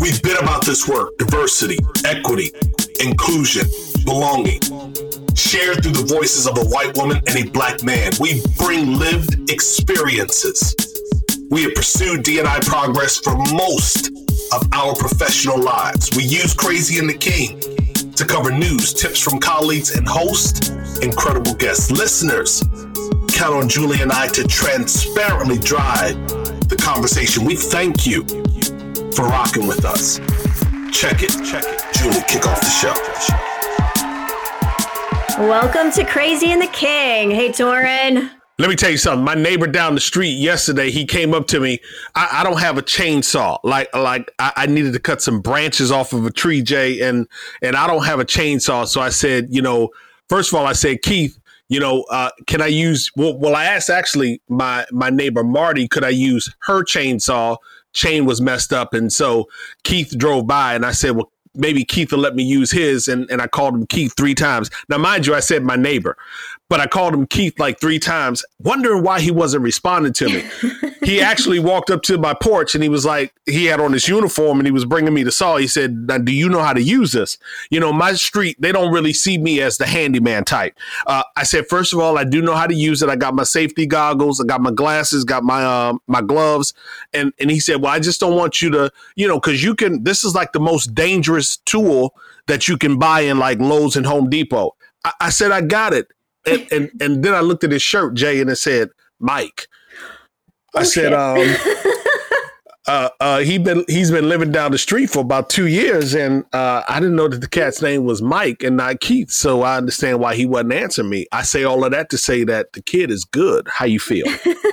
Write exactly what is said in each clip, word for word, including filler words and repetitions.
We've been about this work: diversity, equity, inclusion, belonging. Shared through the voices of a white woman and a black man. We bring lived experiences. We have pursued D and I progress for most of our professional lives. We use Crazy and the King to cover news, tips from colleagues, and host incredible guests. Listeners, count on Julie and I to transparently drive the conversation. We thank you for rocking with us. Check it. Check it. Julie, kick off the show. Welcome to Crazy and the King. Hey, Torin. Let me tell you something. My neighbor down the street yesterday, he came up to me. I, I don't have a chainsaw. Like, like I, I needed to cut some branches off of a tree, Jay, and and I don't have a chainsaw. So I said, you know, first of all, I said, Keith, you know, uh, can I use? Well, well, I asked actually my my neighbor Marty, could I use her chainsaw? Chain was messed up, and so Keith drove by, and I said, well, maybe Keith will let me use his, and, and I called him Keith three times. Now, mind you, I said my neighbor, but I called him Keith like three times, wondering why he wasn't responding to me. He actually walked up to my porch and he was like, he had on his uniform and he was bringing me the saw. He said, now, do you know how to use this? You know, my street, they don't really see me as the handyman type. Uh, I said, first of all, I do know how to use it. I got my safety goggles. I got my glasses, got my um, my gloves. And, and he said, well, I just don't want you to, you know, because you can, this is like the most dangerous tool that you can buy in like Lowe's and Home Depot. I, I said, I got it. And, and and then I looked at his shirt, Jay, and it said, Mike. I Oh, said, um, uh, uh, he been he's been living down the street for about two years, and uh, I didn't know that the cat's name was Mike and not Keith. So I understand why he wasn't answering me. I say all of that to say that the kid is good. How you feel?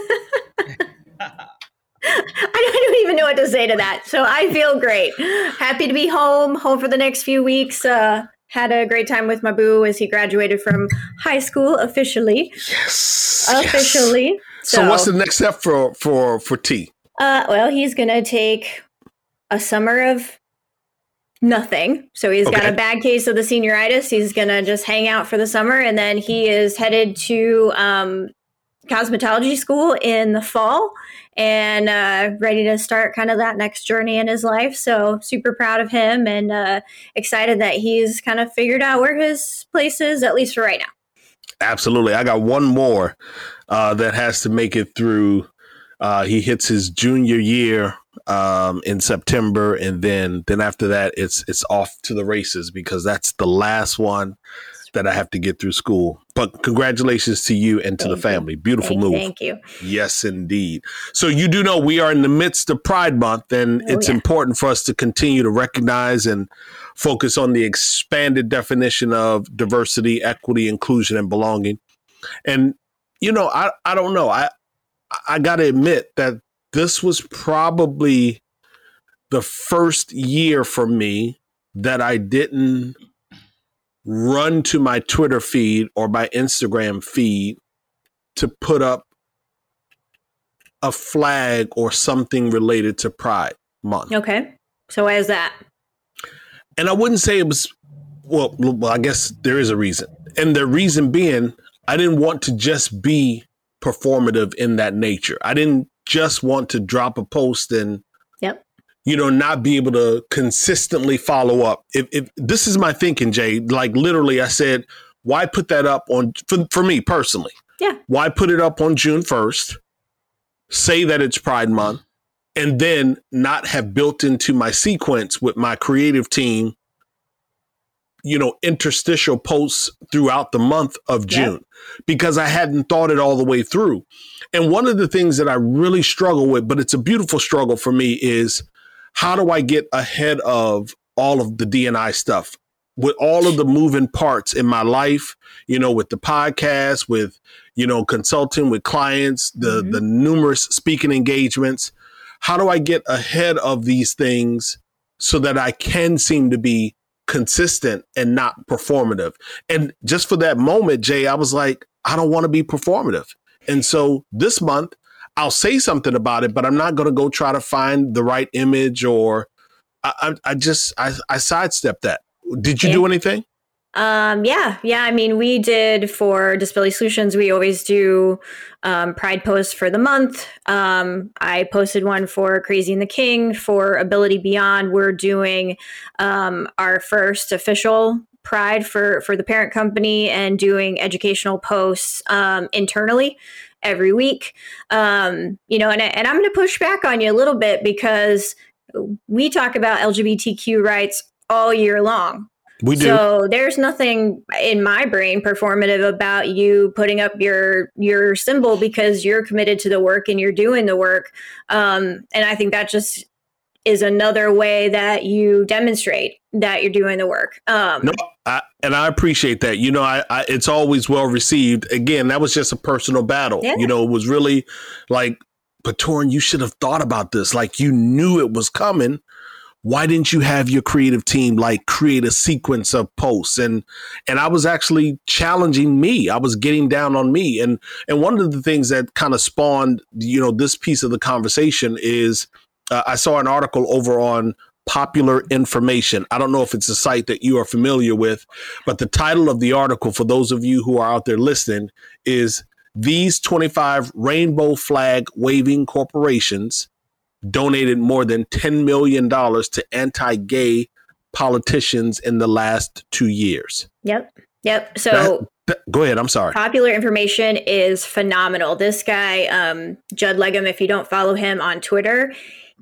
I don't even know what to say to that. So I feel great. Happy to be home, home for the next few weeks. Uh, had a great time with my boo as he graduated from high school officially. Yes. Officially. Yes. So, so what's the next step for for for T? Uh, well, he's gonna take a summer of nothing. So he's okay. got a bad case of the senioritis. He's gonna just hang out for the summer, and then he is headed to um, cosmetology school in the fall, and uh, ready to start kind of that next journey in his life. So super proud of him, and uh, excited that he's kind of figured out where his place is, at least for right now. Absolutely. I got one more uh, that has to make it through. Uh, he hits his junior year um, in September, and then then after that, it's it's off to the races because that's the last one that I have to get through school. But congratulations to you and to Thank the family. You. Beautiful thank, move. Thank you. Yes, indeed. So you do know we are in the midst of Pride Month, and oh, it's yeah. important for us to continue to recognize and focus on the expanded definition of diversity, equity, inclusion, and belonging. And, you know, I, I don't know. I, I got to admit that this was probably the first year for me that I didn't run to my Twitter feed or my Instagram feed to put up a flag or something related to Pride Month. Okay. So why is that? And I wouldn't say it was, well, well, I guess there is a reason. And the reason being, I didn't want to just be performative in that nature. I didn't just want to drop a post and, yep. you know, not be able to consistently follow up. If, if this is my thinking, Jay, like literally I said, why put that up on, for, for me personally? Yeah. Why put it up on June first, say that it's Pride Month, and then not have built into my sequence with my creative team, you know, interstitial posts throughout the month of June, yep. because I hadn't thought it all the way through. And one of the things that I really struggle with, but it's a beautiful struggle for me, is how do I get ahead of all of the D and I stuff with all of the moving parts in my life, you know, with the podcast, with, you know, consulting with clients, the, mm-hmm. the numerous speaking engagements. How do I get ahead of these things so that I can seem to be consistent and not performative? And just for that moment, Jay, I was like, I don't want to be performative. And so this month I'll say something about it, but I'm not going to go try to find the right image, or I, I, I just, I, I sidestepped that. Did you yeah. do anything? Um, yeah, yeah. I mean, we did for Disability Solutions, we always do um, Pride posts for the month. Um, I posted one for Crazy and the King. For Ability Beyond, we're doing um, our first official Pride for, for the parent company and doing educational posts um, internally every week. Um, you know, and, and I'm going to push back on you a little bit because we talk about L G B T Q rights all year long. We do. So there's nothing in my brain performative about you putting up your your symbol because you're committed to the work and you're doing the work. Um, and I think that just is another way that you demonstrate that you're doing the work. Um, no, I, and I appreciate that. You know, I, I it's always well received. Again, that was just a personal battle. Yeah. You know, it was really like, but Torrin, you should have thought about this. Like you knew it was coming. Why didn't you have your creative team like create a sequence of posts? And and I was actually challenging me. I was getting down on me. And and one of the things that kind of spawned, you know, this piece of the conversation is uh, I saw an article over on Popular Information. I don't know if it's a site that you are familiar with, but the title of the article, for those of you who are out there listening, is "These twenty-five rainbow flag waving corporations donated more than ten million dollars to anti-gay politicians in the last two years." Yep. Yep. So that, that, go ahead. I'm sorry. Popular Information is phenomenal. This guy, um, Judd Legum, if you don't follow him on Twitter,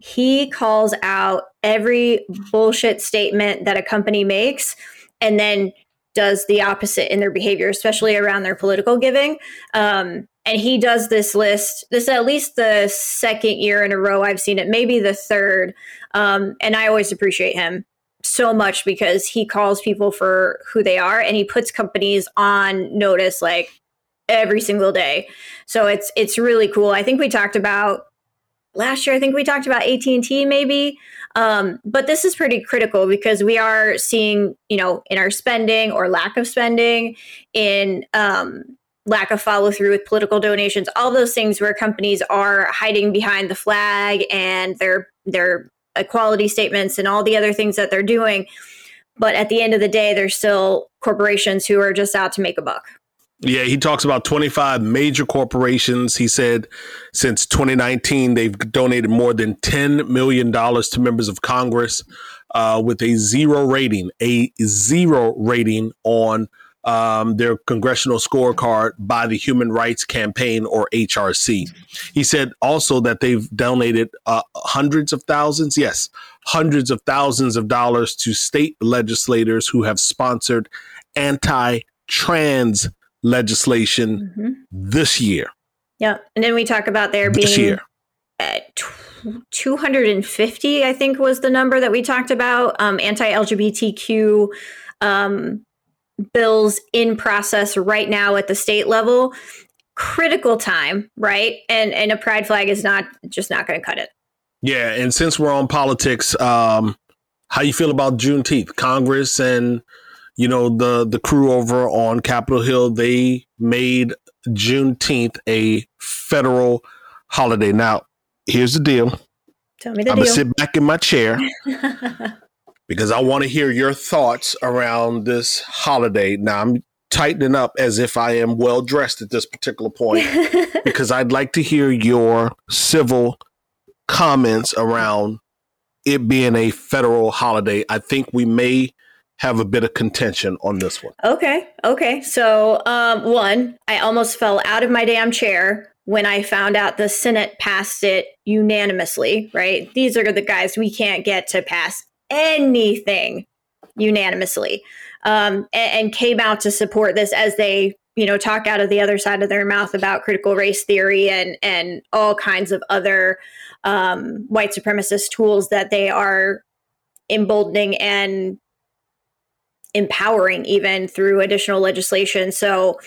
he calls out every bullshit statement that a company makes and then does the opposite in their behavior, especially around their political giving. Um, And he does this list. This is at least the second year in a row I've seen it, maybe the third. Um, and I always appreciate him so much because he calls people for who they are and he puts companies on notice like every single day. So it's it's really cool. I think we talked about last year, I think we talked about A T and T maybe. Um, but this is pretty critical because we are seeing, you know, in our spending or lack of spending, in um, lack of follow through with political donations, all those things where companies are hiding behind the flag and their their equality statements and all the other things that they're doing. But at the end of the day, there's still corporations who are just out to make a buck. Yeah, he talks about twenty-five major corporations. He said since twenty nineteen, they've donated more than ten million dollars to members of Congress uh, with a zero rating, a zero rating on um, their congressional scorecard by the Human Rights Campaign, or H R C. He said also that they've donated uh, hundreds of thousands, yes, hundreds of thousands of dollars to state legislators who have sponsored anti-trans legislation mm-hmm. this year. Yeah. And then we talk about there this being year. At two hundred fifty, I think was the number that we talked about, um, anti-L G B T Q um, bills in process right now at the state level. Critical time, right? And and a pride flag is not just not going to cut it. Yeah. And since we're on politics, um, how you feel about Juneteenth? Congress and You know, the the crew over on Capitol Hill, they made Juneteenth a federal holiday. Now, here's the deal. Tell me the I'm deal. going to sit back in my chair because I want to hear your thoughts around this holiday. Now, I'm tightening up as if I am well dressed at this particular point because I'd like to hear your civil comments around it being a federal holiday. I think we may have a bit of contention on this one. Okay. Okay. So, um, one, I almost fell out of my damn chair when I found out the Senate passed it unanimously, right? These are the guys we can't get to pass anything unanimously, um, and, and came out to support this as they, you know, talk out of the other side of their mouth about critical race theory and, and all kinds of other um, white supremacist tools that they are emboldening and empowering even through additional legislation. So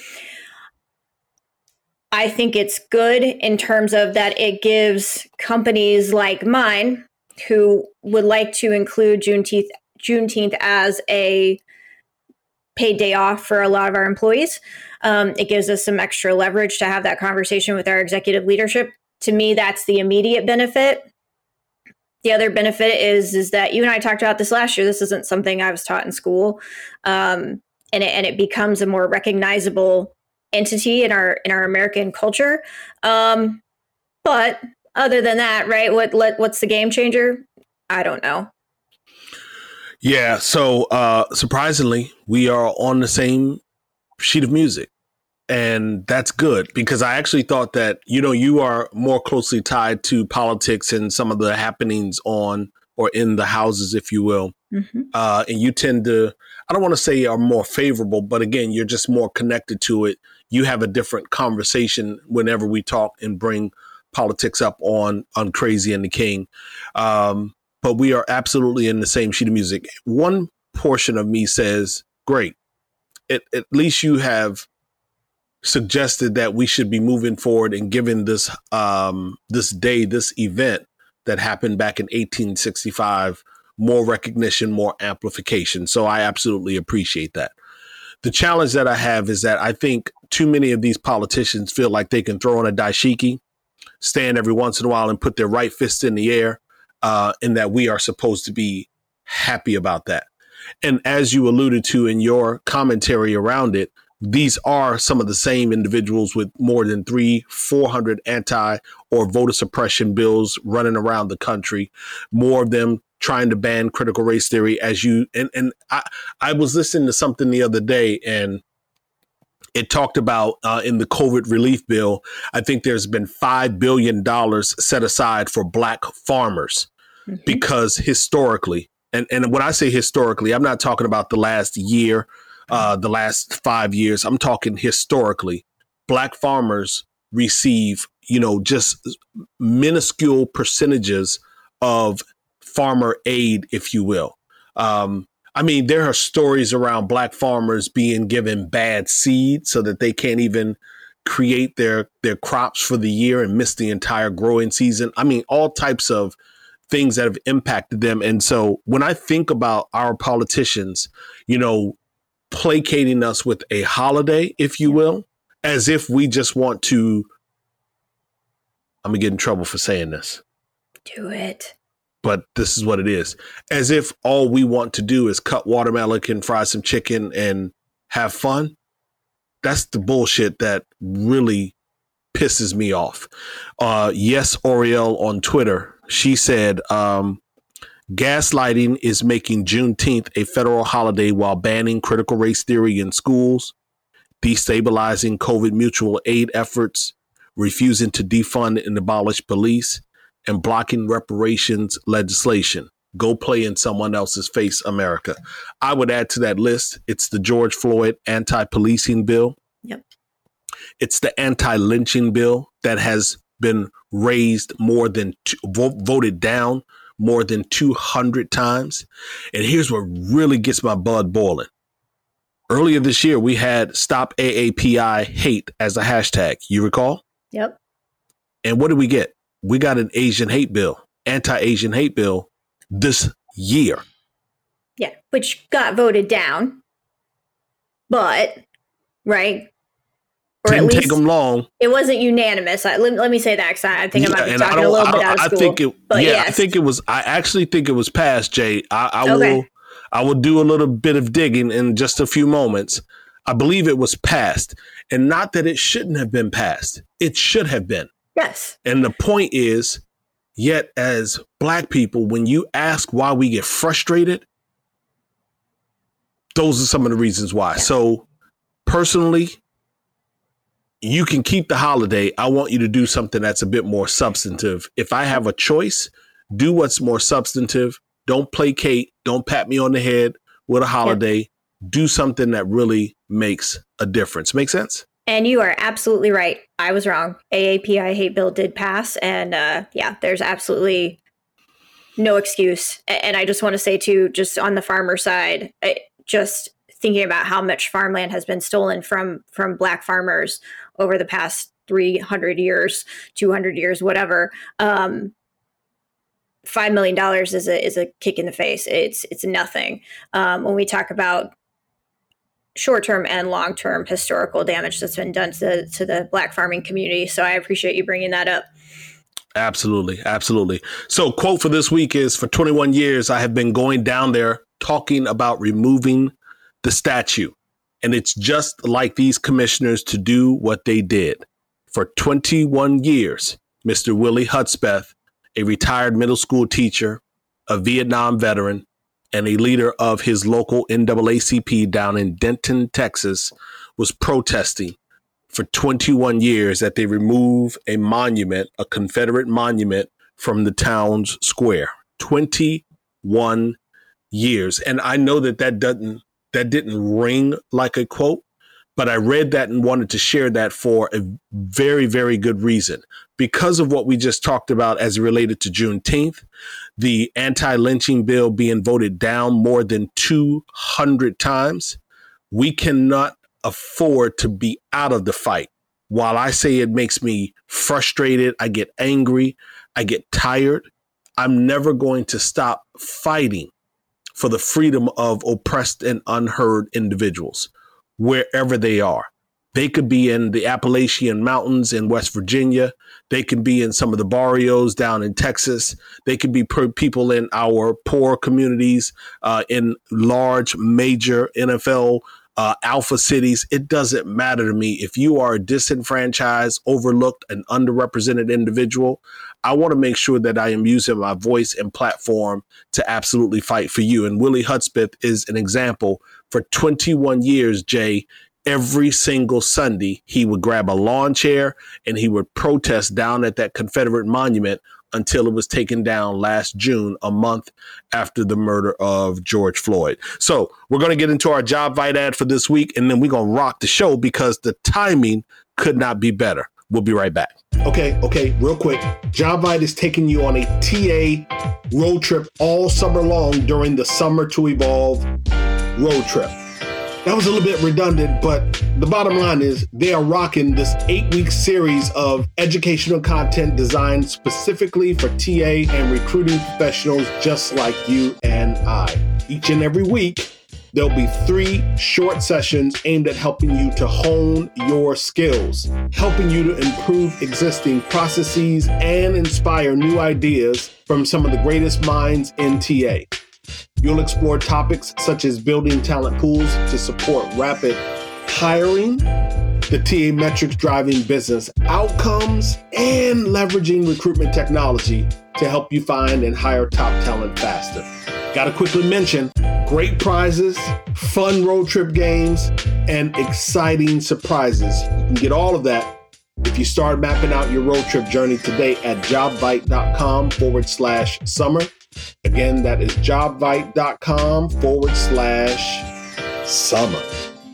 I think it's good in terms of that it gives companies like mine who would like to include Juneteenth, Juneteenth as a paid day off for a lot of our employees. Um, it gives us some extra leverage to have that conversation with our executive leadership. To me, that's the immediate benefit. The other benefit is, is that you and I talked about this last year. This isn't something I was taught in school. Um, and it, and it becomes a more recognizable entity in our in our American culture. Um, but other than that, right? What let what's the game changer? I don't know. Yeah. So uh, surprisingly, we are on the same sheet of music. And that's good, because I actually thought that, you know, you are more closely tied to politics and some of the happenings on or in the houses, if you will. Mm-hmm. Uh, and you tend to, I don't want to say are more favorable, but again, you're just more connected to it. You have a different conversation whenever we talk and bring politics up on, on Crazy and the King. Um, but we are absolutely in the same sheet of music. One portion of me says, great. It, at least you have suggested that we should be moving forward and giving this um, this day, this event that happened back in eighteen sixty-five, more recognition, more amplification. So I absolutely appreciate that. The challenge that I have is that I think too many of these politicians feel like they can throw on a dashiki, stand every once in a while and put their right fist in the air, uh, and that we are supposed to be happy about that. And as you alluded to in your commentary around it, these are some of the same individuals with more than three, four hundred anti or voter suppression bills running around the country. More of them trying to ban critical race theory. As you and and I, I was listening to something the other day, and it talked about uh, in the COVID relief bill, I think there's been five billion dollars set aside for Black farmers, mm-hmm. because historically, and and when I say historically, I'm not talking about the last year. Uh, the last five years, I'm talking historically, Black farmers receive, you know, just minuscule percentages of farmer aid, if you will. Um, I mean, there are stories around Black farmers being given bad seed so that they can't even create their their crops for the year and miss the entire growing season. I mean, all types of things that have impacted them. And so when I think about our politicians, you know, placating us with a holiday, if you will, as if we just want to, I'm gonna get in trouble for saying this. Do it. But this is what it is. As if all we want to do is cut watermelon and fry some chicken and have fun. That's the bullshit that really pisses me off. Uh, yes, Oriel on Twitter, she said, um, gaslighting is making Juneteenth a federal holiday while banning critical race theory in schools, destabilizing COVID mutual aid efforts, refusing to defund and abolish police, and blocking reparations legislation. Go play in someone else's face, America. I would add to that list, it's the George Floyd anti-policing bill. Yep. It's the anti-lynching bill that has been raised more than, two, vo- voted down more than two hundred times. And here's what really gets my blood boiling. Earlier this year, we had Stop A A P I Hate as a hashtag. You recall? Yep. And what did we get? We got an Asian hate bill, anti-Asian hate bill this year. Yeah, which got voted down. But, right? Or Didn't at least take them long. It wasn't unanimous. I, let, let me say that, because I think yeah, I might be and talking I a don't, little I bit don't, out of I school. think it, but yeah, yes. I think it was, I actually think it was passed, Jay. I, I okay. will, I will do a little bit of digging in just a few moments. I believe it was passed, and not that it shouldn't have been passed. It should have been. Yes. And the point is, yet as Black people, when you ask why we get frustrated, those are some of the reasons why. Yeah. So personally, you can keep the holiday. I want you to do something that's a bit more substantive. If I have a choice, do what's more substantive. Don't placate. Don't pat me on the head with a holiday. Yeah. Do something that really makes a difference. Make sense? And you are absolutely right. I was wrong. A A P I hate bill did pass. And uh, yeah, there's absolutely no excuse. And I just want to say, too, just on the farmer side, just thinking about how much farmland has been stolen from from Black farmers over the past three hundred years, two hundred years, whatever. Um, five million dollars is a is a kick in the face. It's it's nothing. Um, when we talk about short-term and long-term historical damage that's been done to, to the Black farming community. So I appreciate you bringing that up. Absolutely. Absolutely. So quote for this week is, for twenty-one years, I have been going down there talking about removing the statue. And it's just like these commissioners to do what they did. For twenty-one years, Mister Willie Hudspeth, a retired middle school teacher, a Vietnam veteran, and a leader of his local N double A C P down in Denton, Texas, was protesting for twenty-one years that they remove a monument, a Confederate monument, from the town's square. twenty-one years. And I know that that doesn't, that didn't ring like a quote, but I read that and wanted to share that for a very, very good reason. Because of what we just talked about as it related to Juneteenth, the anti-lynching bill being voted down more than two hundred times, we cannot afford to be out of the fight. While I say it makes me frustrated, I get angry, I get tired, I'm never going to stop fighting for the freedom of oppressed and unheard individuals, wherever they are. They could be in the Appalachian Mountains in West Virginia. They could be in some of the barrios down in Texas. They could be per- people in our poor communities, uh, in large, major N F L uh, alpha cities. It doesn't matter to me. If you are a disenfranchised, overlooked, and underrepresented individual, I want to make sure that I am using my voice and platform to absolutely fight for you. And Willie Hudspeth is an example. For twenty-one years, Jay, every single Sunday, he would grab a lawn chair and he would protest down at that Confederate monument until it was taken down last June, a month after the murder of George Floyd. So we're going to get into our Job Vite ad for this week, and then we're going to rock the show because the timing could not be better. We'll be right back. Okay, okay, real quick. Job Vite is taking you on a T A road trip all summer long during the Summer to Evolve road trip. That was a little bit redundant, but the bottom line is they are rocking this eight-week series of educational content designed specifically for T A and recruiting professionals just like you and I. Each and every week, there'll be three short sessions aimed at helping you to hone your skills, helping you to improve existing processes and inspire new ideas from some of the greatest minds in T A. You'll explore topics such as building talent pools to support rapid hiring, the T A metrics driving business outcomes, and leveraging recruitment technology to help you find and hire top talent faster. Gotta quickly mention, great prizes, fun road trip games, and exciting surprises. You can get all of that if you start mapping out your road trip journey today at jobvite.com forward slash summer. Again, that is jobvite.com forward slash summer.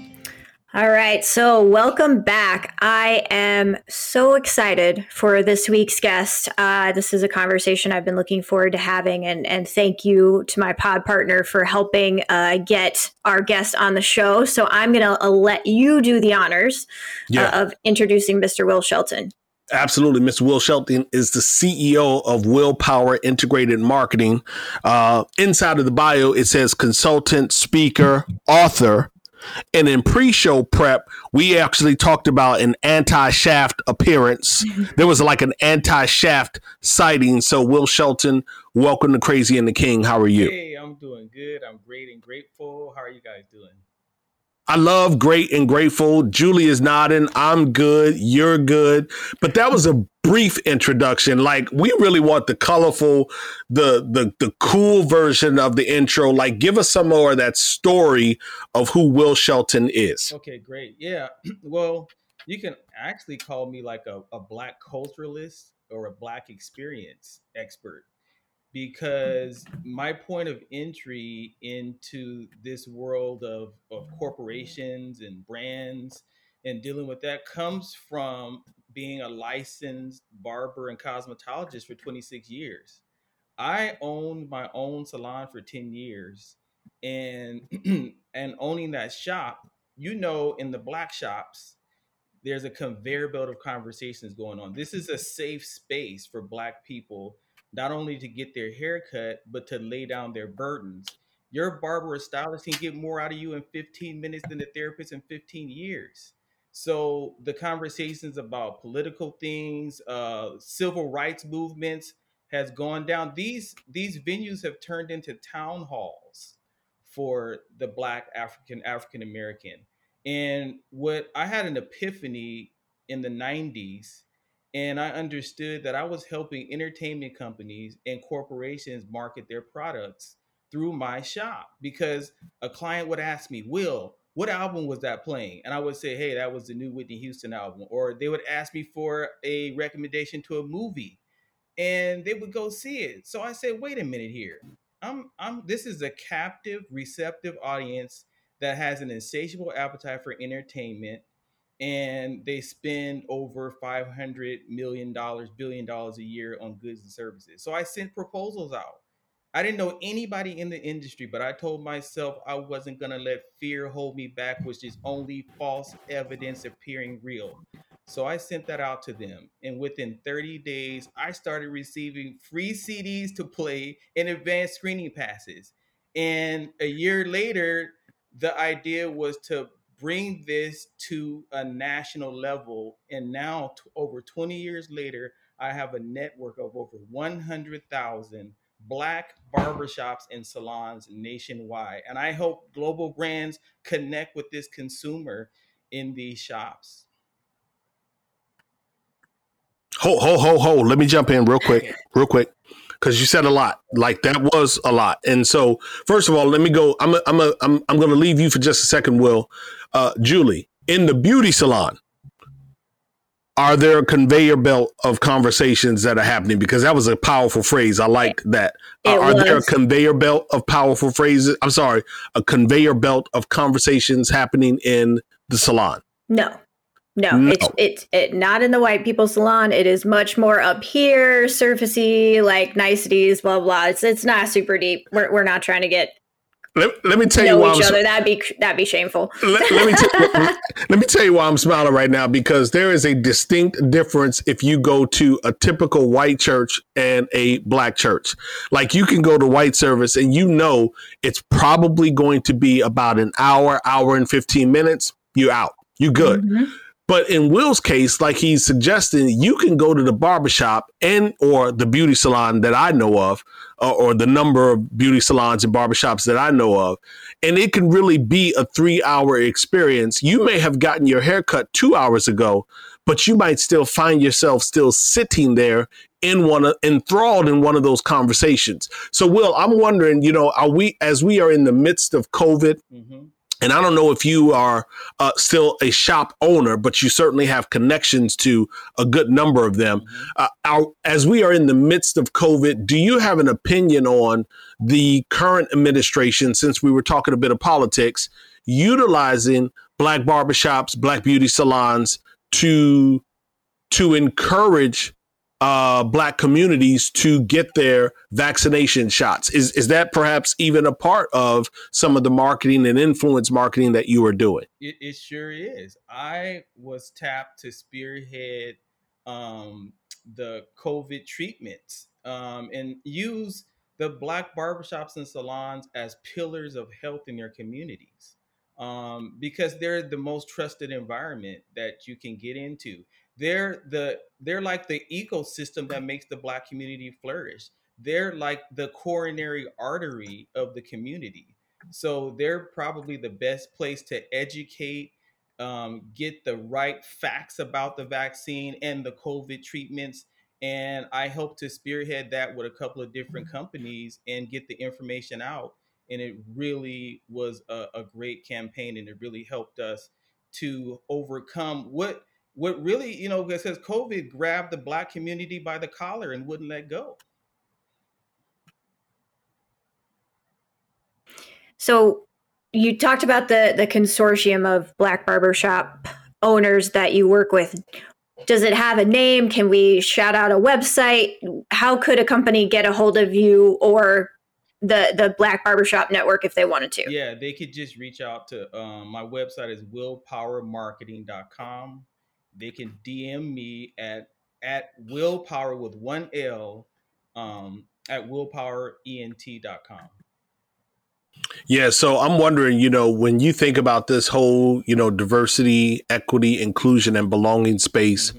All right. So welcome back. I am so excited for this week's guest. Uh, this is a conversation I've been looking forward to having. And, and thank you to my pod partner for helping uh, get our guest on the show. So I'm going to uh, let you do the honors yeah. uh, of introducing Mister Will Shelton. Absolutely. Mister Will Shelton is the C E O of Willpower Integrated Marketing. Uh, inside of the bio, it says consultant, speaker, author. And in pre-show prep, we actually talked about an anti-Shaft appearance. There was like an anti-Shaft sighting. So Will Shelton, welcome to Crazy and the King. How are you? Hey, I'm doing good. I'm great and grateful. How are you guys doing? I love great and grateful. Julie is nodding. I'm good. You're good. But that was a brief introduction. Like, we really want the colorful, the the the cool version of the intro. Like, give us some more of that story of who Will Shelton is. Okay, great. Yeah. Well, you can actually call me like a, a Black culturalist or a Black experience expert, because my point of entry into this world of, of corporations and brands and dealing with that comes from being a licensed barber and cosmetologist for twenty-six years. I owned my own salon for ten years, and and owning that shop, you know, in the Black shops, there's a conveyor belt of conversations going on. This is a safe space for Black people, not only to get their hair cut, but to lay down their burdens. Your barber or stylist can get more out of you in fifteen minutes than the therapist in fifteen years. So the conversations about political things, uh, civil rights movements has gone down. These, these venues have turned into town halls for the Black African, African American. And what I had an epiphany in the nineties, and I understood that I was helping entertainment companies and corporations market their products through my shop, because a client would ask me, Will, what album was that playing? And I would say, hey, that was the new Whitney Houston album. Or they would ask me for a recommendation to a movie, and they would go see it. So I said, wait a minute here. I'm I'm this is a captive, receptive audience that has an insatiable appetite for entertainment, and they spend over five hundred million dollars, billion dollars a year on goods and services. So I sent proposals out. I didn't know anybody in the industry, but I told myself I wasn't going to let fear hold me back, which is only false evidence appearing real. So I sent that out to them. And within thirty days, I started receiving free C Ds to play and advanced screening passes. And a year later, the idea was to bring this to a national level. And now, t- over twenty years later, I have a network of over one hundred thousand Black barbershops and salons nationwide. And I hope global brands connect with this consumer in these shops. Ho, ho, ho, ho. Let me jump in real quick, real quick, because you said a lot. Like that was a lot. And so, first of all, let me go. I'm a, I'm a, I'm I'm going to leave you for just a second, Will. Uh, Julie, in the beauty salon, are there a conveyor belt of conversations that are happening? Because that was a powerful phrase. I like that. Uh, are there a conveyor belt of powerful phrases? I'm sorry, a conveyor belt of conversations happening in the salon? No. No, No. it's it's it, not in the white people salon. It is much more up here, surfacey, like niceties, blah blah. It's it's not super deep. We're we're not trying to get Let, let me tell you know why each I'm other. That'd be that'd be shameful. let, let me t- let me tell you why I'm smiling right now, because there is a distinct difference if you go to a typical white church and a black church. Like, you can go to white service and you know it's probably going to be about an hour, hour and fifteen minutes. You out. You good. Mm-hmm. But in Will's case, like he's suggesting, you can go to the barbershop and or the beauty salon that I know of, uh, or the number of beauty salons and barbershops that I know of, and it can really be a three hour experience. You may have gotten your haircut two hours ago, but you might still find yourself still sitting there in one of, enthralled in one of those conversations. So, Will, I'm wondering, you know, are we, as we are in the midst of COVID, Mm-hmm. and I don't know if you are uh, still a shop owner, but you certainly have connections to a good number of them. Uh, our, as we are in the midst of COVID, do you have an opinion on the current administration, since we were talking a bit of politics, utilizing Black barbershops, Black beauty salons to to encourage uh, Black communities to get their vaccination shots? Is is that perhaps even a part of some of the marketing and influence marketing that you are doing? It, it sure is. I was tapped to spearhead um, the COVID treatments um, and use the Black barbershops and salons as pillars of health in their communities, um, because they're the most trusted environment that you can get into. They're the they're like the ecosystem that makes the Black community flourish. They're like the coronary artery of the community. So they're probably the best place to educate, um, get the right facts about the vaccine and the COVID treatments. And I hope to spearhead that with a couple of different companies and get the information out. And it really was a, a great campaign, and it really helped us to overcome what what really, you know, because COVID grabbed the Black community by the collar and wouldn't let go. So you talked about the the consortium of Black barbershop owners that you work with. Does it have a name? Can we shout out a website? How could a company get a hold of you or the the Black Barbershop Network if they wanted to? Yeah, they could just reach out to um, my website is willpower marketing dot com. They can D M me at at willpower with one L um, at willpower ent dot com. Yeah, so I'm wondering, you know, when you think about this whole, you know, diversity, equity, inclusion, and belonging space, Mm-hmm.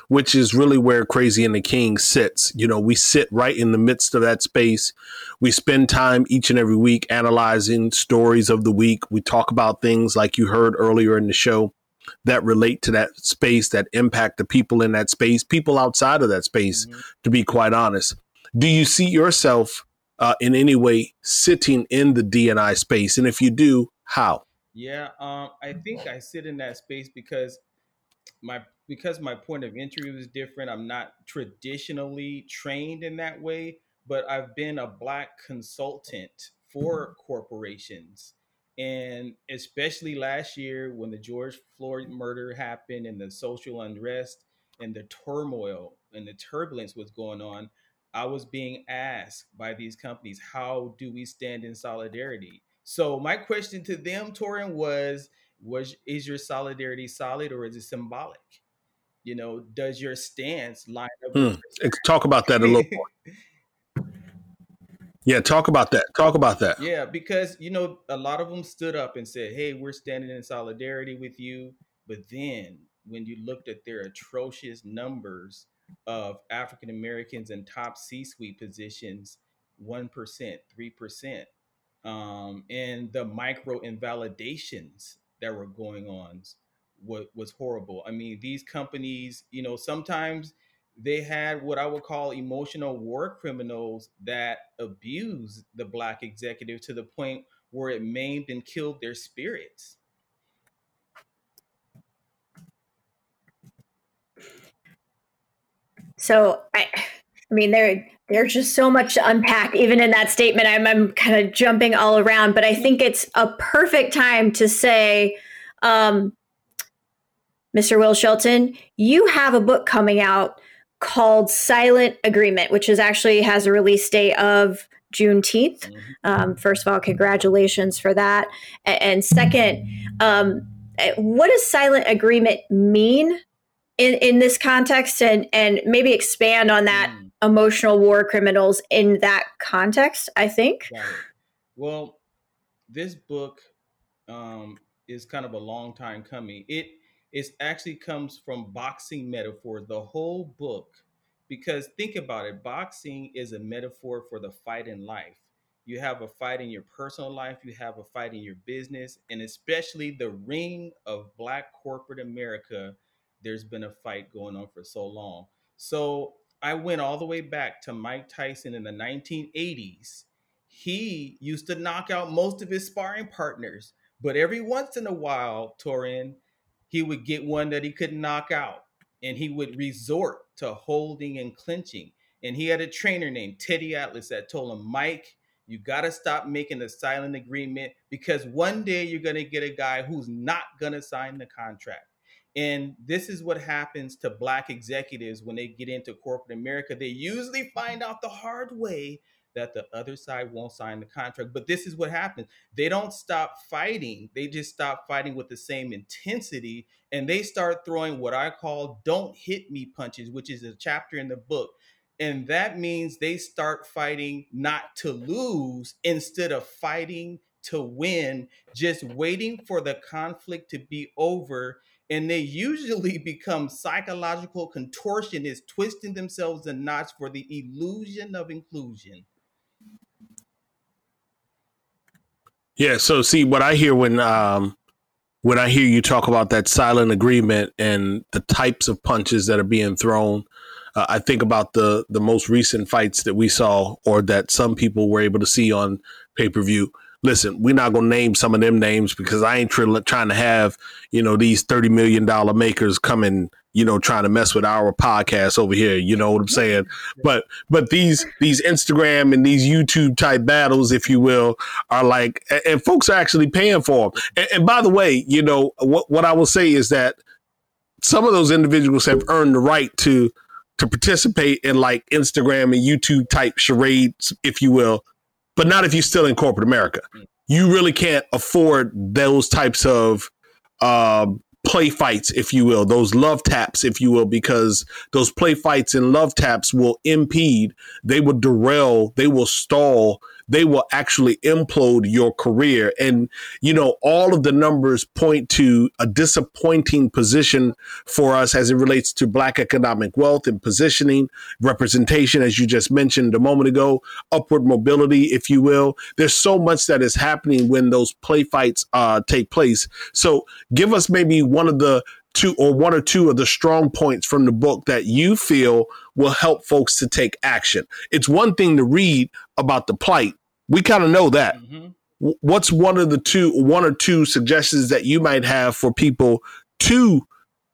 which is really where Crazy and the King sits. You know, we sit right in the midst of that space. We spend time each and every week analyzing stories of the week. We talk about things like you heard earlier in the show that relate to that space, that impact the people in that space, people outside of that space, mm-hmm. to be quite honest. Do you see yourself uh, in any way sitting in the D and I space? And if you do, how? Yeah, um, I think I sit in that space because my because my point of entry was different. I'm not traditionally trained in that way, but I've been a Black consultant for corporations. And especially last year when the George Floyd murder happened and the social unrest and the turmoil and the turbulence was going on, I was being asked by these companies, how do we stand in solidarity? So my question to them, Torin, was, was is your solidarity solid or is it symbolic? You know, does your stance line up? Hmm. Talk about that a little more. Yeah, talk about that. Talk about that. Yeah, because, you know, a lot of them stood up and said, hey, we're standing in solidarity with you. But then when you looked at their atrocious numbers of African Americans in top C-suite positions, one percent, three percent, um, and the micro invalidations that were going on was, was horrible. I mean, these companies, you know, sometimes they had what I would call emotional war criminals that abused the Black executive to the point where it maimed and killed their spirits. So I, I mean, there there's just so much to unpack. Even in that statement, I'm I'm kind of jumping all around, but I think it's a perfect time to say, um, Mister Will Shelton, you have a book coming out called Silent Agreement, which is actually has a release date of Juneteenth. Mm-hmm. Um, first of all, congratulations for that. And, and second, um, what does silent agreement mean in, in this context? And, and maybe expand on that mm. emotional war criminals in that context, I think. Right. Well, this book um, is kind of a long time coming. It It actually comes from boxing metaphors, the whole book, because think about it. Boxing is a metaphor for the fight in life. You have a fight in your personal life, you have a fight in your business, and especially the ring of Black corporate America, there's been a fight going on for so long. So I went all the way back to Mike Tyson in the nineteen eighties. He used to knock out most of his sparring partners, but every once in a while, Torin, he would get one that he couldn't knock out, and he would resort to holding and clinching. And he had a trainer named Teddy Atlas that told him, Mike, you got to stop making a silent agreement, because one day you're going to get a guy who's not going to sign the contract. And this is what happens to Black executives when they get into corporate America. They usually find out the hard way that the other side won't sign the contract. But this is what happens. They don't stop fighting. They just stop fighting with the same intensity. And they start throwing what I call don't hit me punches, which is a chapter in the book. And that means they start fighting not to lose instead of fighting to win, just waiting for the conflict to be over. And they usually become psychological contortionists, twisting themselves in knots for the illusion of inclusion. Yeah. So see, what I hear when um, when I hear you talk about that silent agreement and the types of punches that are being thrown, uh, I think about the the most recent fights that we saw, or that some people were able to see on pay-per-view. Listen, we're not going to name some of them names because I ain't tr- trying to have, you know, these thirty million dollars makers coming, you know, trying to mess with our podcast over here. You know what I'm saying? But but these these Instagram and these YouTube type battles, if you will, are like, and folks are actually paying for them. And, and by the way, you know, what, what I will say is that some of those individuals have earned the right to to participate in like Instagram and YouTube type charades, if you will. But not if you're still in corporate America. You really can't afford those types of uh, play fights, if you will, those love taps, if you will, because those play fights and love taps will impede, they will derail, they will stall they will actually implode your career. And, you know, all of the numbers point to a disappointing position for us as it relates to Black economic wealth and positioning, representation, as you just mentioned a moment ago, upward mobility, if you will. There's so much that is happening when those play fights uh, take place. So give us maybe one of the two or one or two of the strong points from the book that you feel will help folks to take action. It's one thing to read about the plight. We kind of know that. Mm-hmm. What's one of the two, one or two suggestions that you might have for people to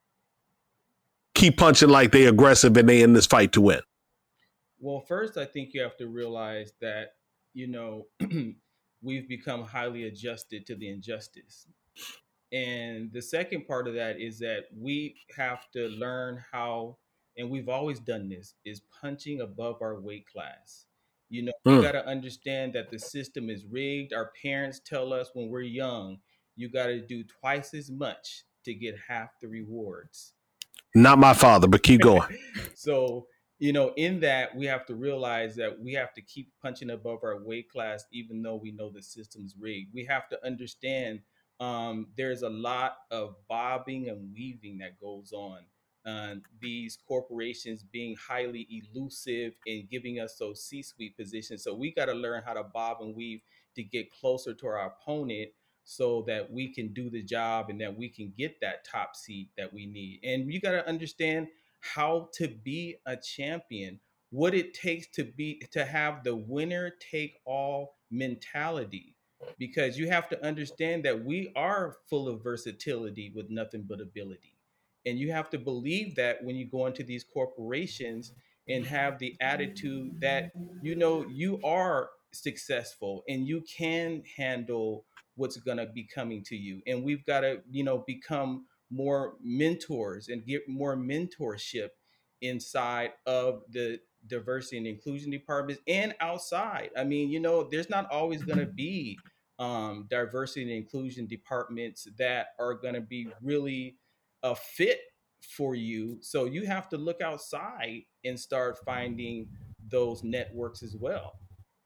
keep punching like they aggressive and they in this fight to win? Well, first, I think you have to realize that, you know, we've become highly adjusted to the injustice. And the second part of that is that we have to learn how, and we've always done this, is punching above our weight class. You know, mm. you got to understand that the system is rigged. Our parents tell us when we're young, you got to do twice as much to get half the rewards. Not my father, but keep going. So, you know, in that, we have to realize that we have to keep punching above our weight class, even though we know the system's rigged. We have to understand Um, there's a lot of bobbing and weaving that goes on. Uh, these corporations being highly elusive and giving us those C-suite positions. So we got to learn how to bob and weave to get closer to our opponent so that we can do the job and that we can get that top seat that we need. And you got to understand how to be a champion, what it takes to be, to have the winner take all mentality. Because you have to understand that we are full of versatility with nothing but ability. And you have to believe that when you go into these corporations and have the attitude that, you know, you are successful and you can handle what's going to be coming to you. And we've got to, you know, become more mentors and get more mentorship inside of the diversity and inclusion departments and outside. I mean, you know, there's not always going to be um, diversity and inclusion departments that are going to be really a fit for you. So you have to look outside and start finding those networks as well.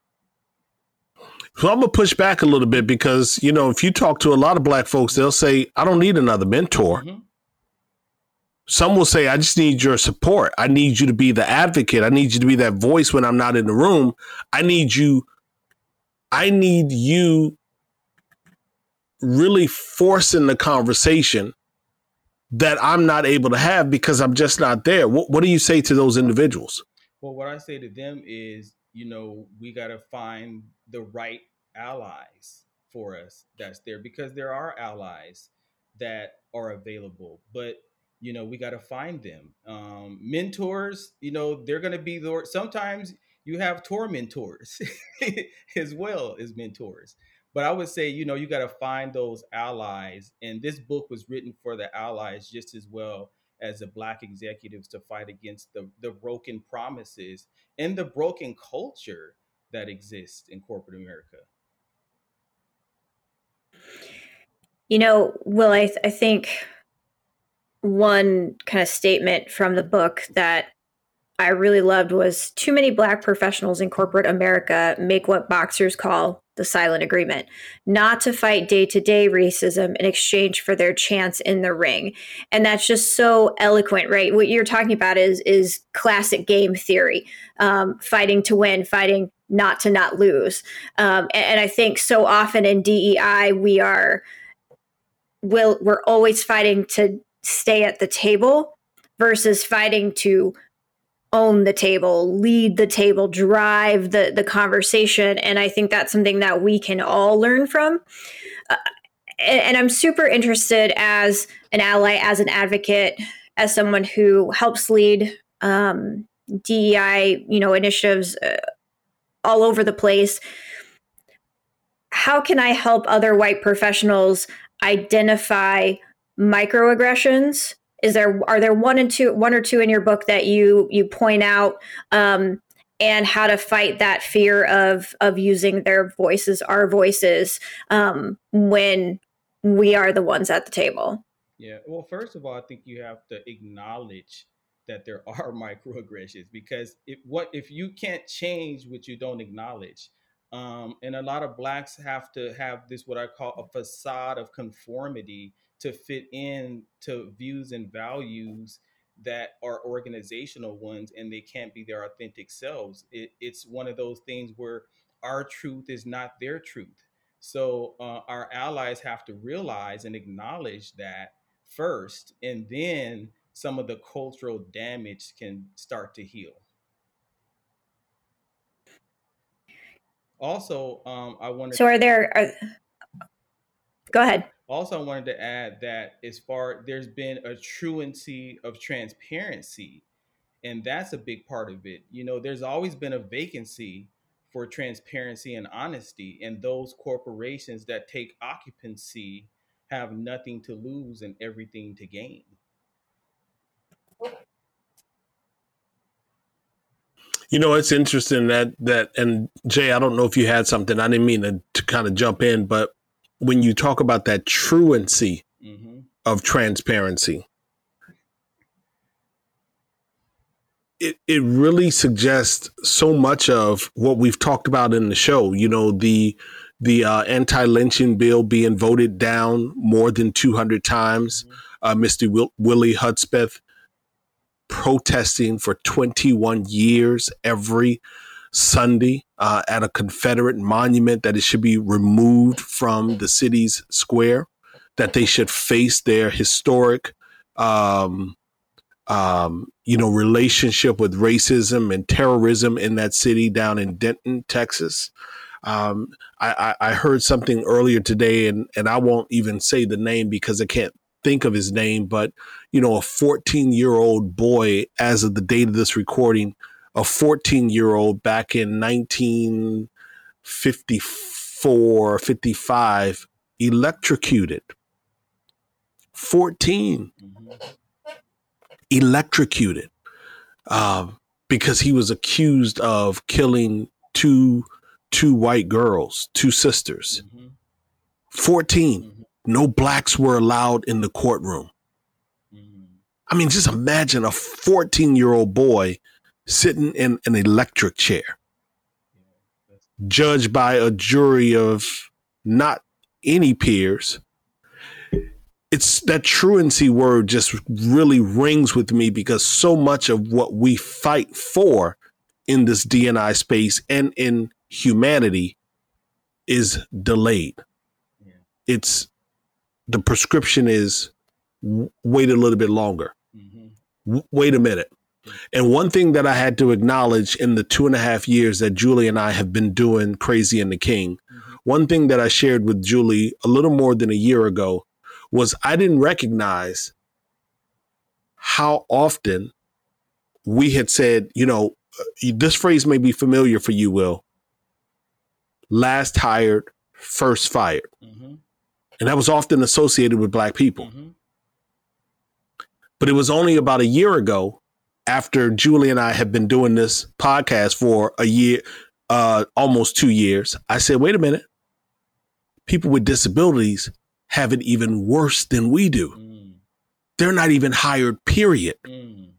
So I'm going to push back a little bit because, you know, if you talk to a lot of Black folks, they'll say, I don't need another mentor. Mm-hmm. Some will say, I just need your support. I need you to be the advocate. I need you to be that voice when I'm not in the room. I need you. I need you really forcing the conversation that I'm not able to have because I'm just not there. What, what do you say to those individuals? Well, what I say to them is, you know, we got to find the right allies for us that's there, because there are allies that are available, but you know, we got to find them. Um, mentors, you know, they're going to be the, sometimes you have tour mentors as well as mentors. But I would say, you know, you got to find those allies. And this book was written for the allies just as well as the Black executives to fight against the, the broken promises and the broken culture that exists in corporate America. You know, Will, I, th- I think one kind of statement from the book that I really loved was, too many Black professionals in corporate America make what boxers call the silent agreement, not to fight day-to-day racism in exchange for their chance in the ring. And that's just so eloquent, right? What you're talking about is is classic game theory, um, fighting to win, fighting not to not lose. Um, and, and I think so often in D E I, we are, will we're always fighting to stay at the table versus fighting to own the table, lead the table, drive the, the conversation. And I think that's something that we can all learn from. Uh, and, and I'm super interested as an ally, as an advocate, as someone who helps lead um, D E I, you know, initiatives uh, all over the place. How can I help other white professionals identify microaggressions? Is there, are there one and two, one or two in your book that you you point out, um, and how to fight that fear of of using their voices, our voices, um, when we are the ones at the table? Yeah. Well, first of all, I think you have to acknowledge that there are microaggressions, because if what if you can't change what you don't acknowledge? Um, and a lot of blacks have to have this, what I call a facade of conformity, to fit in to views and values that are organizational ones, and they can't be their authentic selves. It, it's one of those things where our truth is not their truth. So uh, our allies have to realize and acknowledge that first, and then some of the cultural damage can start to heal. Also, um, I wanted. So, are there? Are, go ahead. Also, I wanted to add that as far there's been a truancy of transparency, and that's a big part of it. You know, there's always been a vacancy for transparency and honesty, and those corporations that take occupancy have nothing to lose and everything to gain. You know, it's interesting that that and Jay, I don't know if you had something. I didn't mean to, to kind of jump in, but when you talk about that truancy mm-hmm. of transparency, it it really suggests so much of what we've talked about in the show. You know, the the uh, anti-lynching bill being voted down more than two hundred times. Mm-hmm. Uh, Mister Will, Willie Hudspeth protesting for twenty-one years every Sunday uh, at a Confederate monument that it should be removed from the city's square, that they should face their historic, um, um, you know, relationship with racism and terrorism in that city down in Denton, Texas. Um, I, I heard something earlier today, and, and I won't even say the name because I can't think of his name, but, you know, a fourteen year old boy, as of the date of this recording, a fourteen year old back in nineteen fifty-four, fifty-five, electrocuted. fourteen mm-hmm. electrocuted uh, because he was accused of killing two, two white girls, two sisters. Mm-hmm. fourteen. Mm-hmm. No blacks were allowed in the courtroom. Mm-hmm. I mean, just imagine a fourteen year old boy sitting in an electric chair, judged by a jury of not any peers. It's that truancy word just really rings with me, because so much of what we fight for in this D and I space and in humanity is delayed. Yeah. It's the prescription is w- wait a little bit longer. Mm-hmm. W- wait a minute. And one thing that I had to acknowledge in the two and a half years that Julie and I have been doing Crazy and the King, mm-hmm. one thing that I shared with Julie a little more than a year ago was I didn't recognize how often we had said, you know, this phrase may be familiar for you, Will. Last hired, first fired. Mm-hmm. And that was often associated with black people. Mm-hmm. But it was only about a year ago, after Julie and I have been doing this podcast for a year, uh, almost two years, I said, wait a minute. People with disabilities have it even worse than we do. Mm. They're not even hired, period. Mm.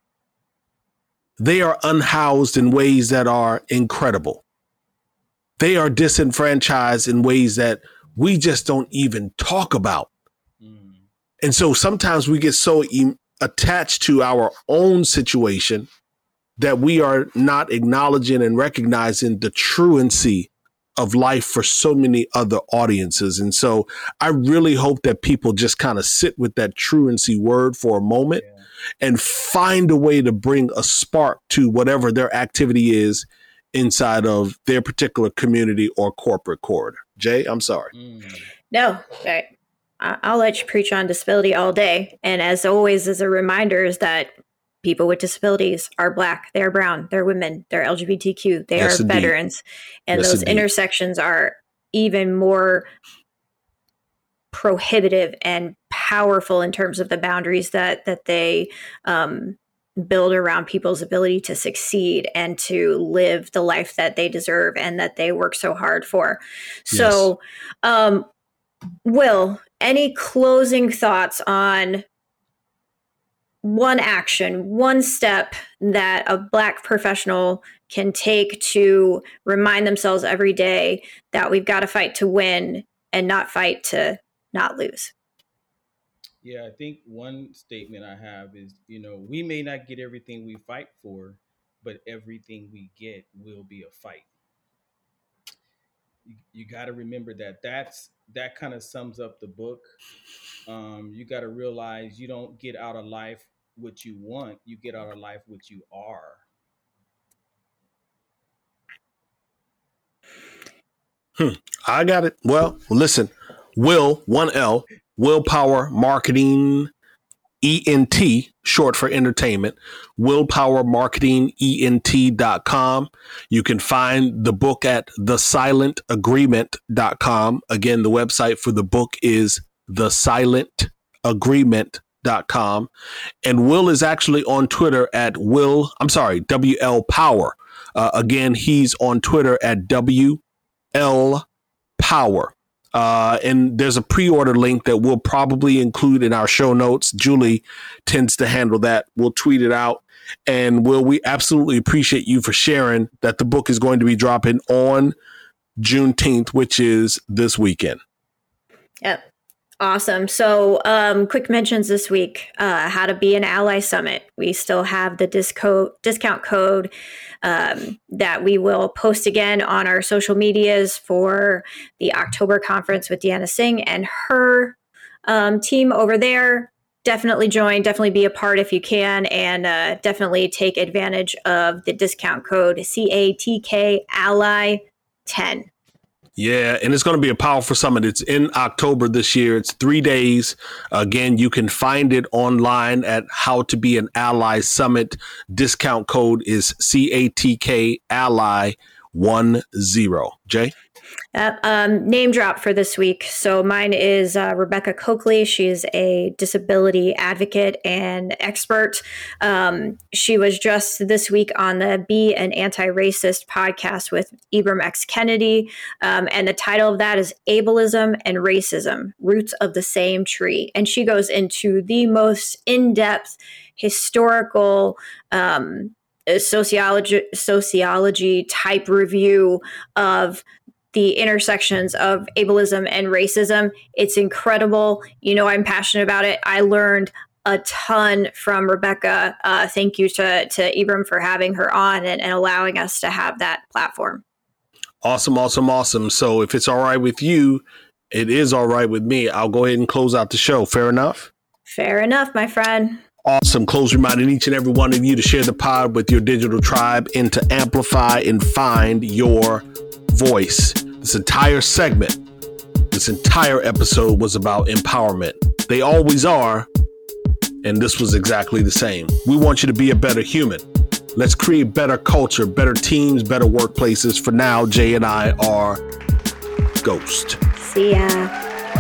They are unhoused in ways that are incredible. They are disenfranchised in ways that we just don't even talk about. Mm. And so sometimes we get so e- attached to our own situation that we are not acknowledging and recognizing the truancy of life for so many other audiences. And so I really hope that people just kind of sit with that truancy word for a moment yeah. and find a way to bring a spark to whatever their activity is inside of their particular community or corporate corridor. Jay, I'm sorry. Mm. No, I, I'll let you preach on disability all day. And as always, as a reminder, is that people with disabilities are black, they're brown, they're women, they're L G B T Q, they yes, are indeed. veterans. And yes, those indeed. intersections are even more prohibitive and powerful in terms of the boundaries that that they um, build around people's ability to succeed and to live the life that they deserve and that they work so hard for. So, yes. um, Will, any closing thoughts on one action, one step that a Black professional can take to remind themselves every day that we've got to fight to win and not fight to not lose? Yeah, I think one statement I have is, you know, we may not get everything we fight for, but everything we get will be a fight. You, you got to remember that. That's that kind of sums up the book. Um, you got to realize you don't get out of life what you want, you get out of life what you are. Hmm. I got it. Well, listen, Will, one L, Willpower Marketing E N T, short for entertainment, willpower marketing E N T dot com. You can find the book at the silent agreement dot com. Again, the website for the book is the silent agreement dot com. And Will is actually on Twitter at Will, I'm sorry, W L Power. Uh, again, he's on Twitter at W L Power. Uh, and there's a pre-order link that we'll probably include in our show notes. Julie tends to handle that. We'll tweet it out. And Will, we absolutely appreciate you for sharing that the book is going to be dropping on Juneteenth, which is this weekend. Yep. Awesome. So um, quick mentions this week, uh, how to be an ally summit. We still have the disco- discount code um, that we will post again on our social medias for the October conference with Deanna Singh and her um, team over there. Definitely join, definitely be a part if you can, and uh, definitely take advantage of the discount code C A T K Ally ten. Yeah, and it's going to be a powerful summit. It's in October this year. It's three days. Again, you can find it online at How to Be an Ally Summit. Discount code is C A T K Ally ten. Jay? Uh, um, name drop for this week. So mine is uh, Rebecca Coakley. She's a disability advocate and expert. Um, she was just this week on the Be an Anti-Racist podcast with Ibram X. Kendi. Um, and the title of that is Ableism and Racism, Roots of the Same Tree. And she goes into the most in-depth historical um, sociology, sociology type review of the intersections of ableism and racism. It's incredible. You know, I'm passionate about it. I learned a ton from Rebecca. Uh, thank you to, to Ibram for having her on and, and allowing us to have that platform. Awesome, awesome, awesome. So if it's all right with you, it is all right with me. I'll go ahead and close out the show. Fair enough? Fair enough, my friend. Awesome. Close reminding each and every one of you to share the pod with your digital tribe and to amplify and find your voice. This entire segment, this entire episode was about empowerment. They always are, and this was exactly the same. We want you to be a better human. Let's create better culture, better teams, better workplaces. For now, Jay and I are Ghost. See ya.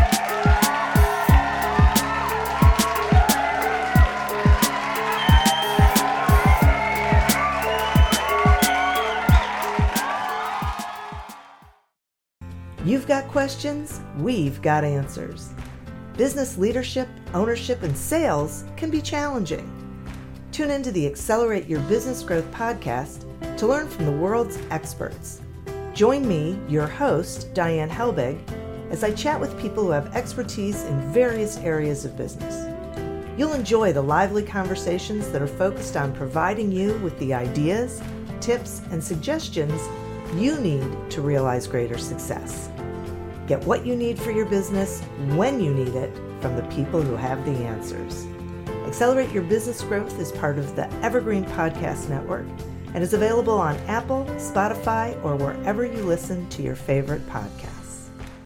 You've got questions, we've got answers. Business leadership, ownership, and sales can be challenging. Tune into the Accelerate Your Business Growth podcast to learn from the world's experts. Join me, your host, Diane Helbig, as I chat with people who have expertise in various areas of business. You'll enjoy the lively conversations that are focused on providing you with the ideas, tips, and suggestions you need to realize greater success. Get what you need for your business when you need it from the people who have the answers. Accelerate Your Business Growth is part of the Evergreen Podcast Network and is available on Apple, Spotify, or wherever you listen to your favorite podcast.